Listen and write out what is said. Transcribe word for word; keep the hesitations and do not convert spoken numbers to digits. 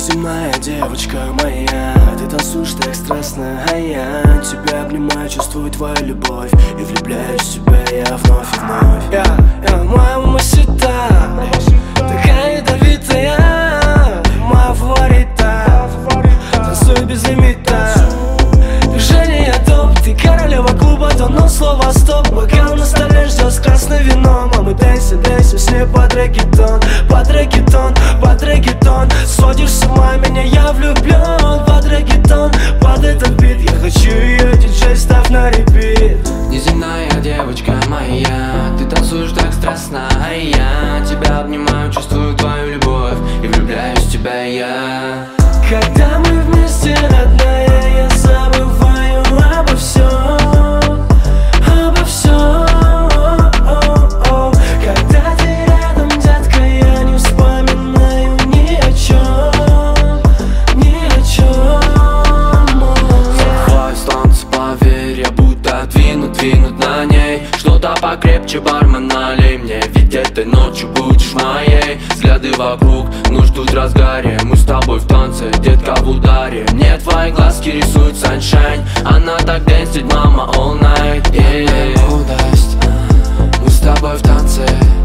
Неземная девочка моя, ты танцуешь так страстно, а я тебя обнимаю, чувствую твою любовь и влюбляюсь в тебя я вновь и вновь. Я, я моя мамасита, такая ядовитая, моя фаворита, танцуй без лимита. Движение топ, ты королева клуба, то но слово стоп. Бокал на столе ждет с красным вином, а мы дэнсим, дэнсим с ней под реггетон, под реггетон, под реггетон. Сводишь с ума меня, я влюблен под реггетон, под этот бит. Я хочу ее, диджей, ставь на репит. Неземная девочка моя, ты танцуешь так страстно, а я тебя обнимаю, чувствую твою любовь и влюбляюсь в тебя я. Когда мы вместе, родная, я забываю обо всем, обо всем. Когда ты рядом, детка, я не вспоминаю ни о чем, ни о чем. Захвай с танца, поверь, я будто двинут, двинут на ней. Что-то покрепче, бармен, налей мне, ведь этой ночью будешь моей. Взгляды вокруг, ну ждут разгаре, мы с тобой в танце, детка в ударе. Мне твои глазки рисуют sunshine, она так дэнсит, мама, all night, yeah. Мы с тобой в танце.